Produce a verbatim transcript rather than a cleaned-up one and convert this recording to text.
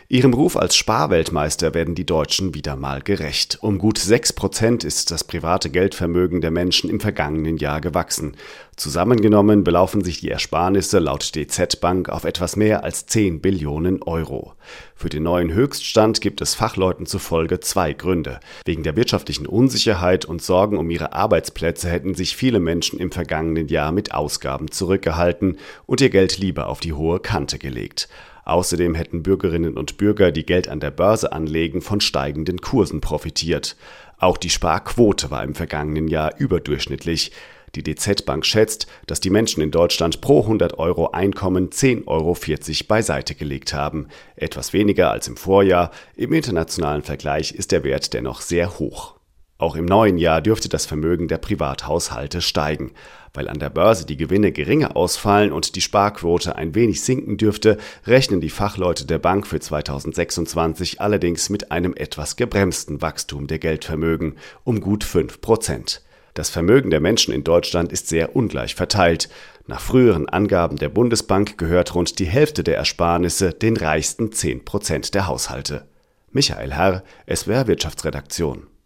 Ihrem Ruf als Sparweltmeister werden die Deutschen wieder mal gerecht. Um gut sechs Prozent ist das private Geldvermögen der Menschen im vergangenen Jahr gewachsen. Zusammengenommen belaufen sich die Ersparnisse laut D Z Bank auf etwas mehr als zehn Billionen Euro. Für den neuen Höchststand gibt es Fachleuten zufolge zwei Gründe. Wegen der wirtschaftlichen Unsicherheit und Sorgen um ihre Arbeitsplätze hätten sich viele Menschen im vergangenen Jahr mit Ausgaben zurückgehalten und ihr Geld lieber auf die hohe Kante gelegt. Außerdem hätten Bürgerinnen und Bürger, die Geld an der Börse anlegen, von steigenden Kursen profitiert. Auch die Sparquote war im vergangenen Jahr überdurchschnittlich. Die D Z Bank schätzt, dass die Menschen in Deutschland pro hundert Euro Einkommen zehn Euro vierzig beiseite gelegt haben. Etwas weniger als im Vorjahr. Im internationalen Vergleich ist der Wert dennoch sehr hoch. Auch im neuen Jahr dürfte das Vermögen der Privathaushalte steigen. Weil an der Börse die Gewinne geringer ausfallen und die Sparquote ein wenig sinken dürfte, rechnen die Fachleute der Bank für zweitausendsechsundzwanzig allerdings mit einem etwas gebremsten Wachstum der Geldvermögen um gut fünf Prozent. Das Vermögen der Menschen in Deutschland ist sehr ungleich verteilt. Nach früheren Angaben der Bundesbank gehört rund die Hälfte der Ersparnisse den reichsten zehn Prozent der Haushalte. Michael Herr, S W R Wirtschaftsredaktion.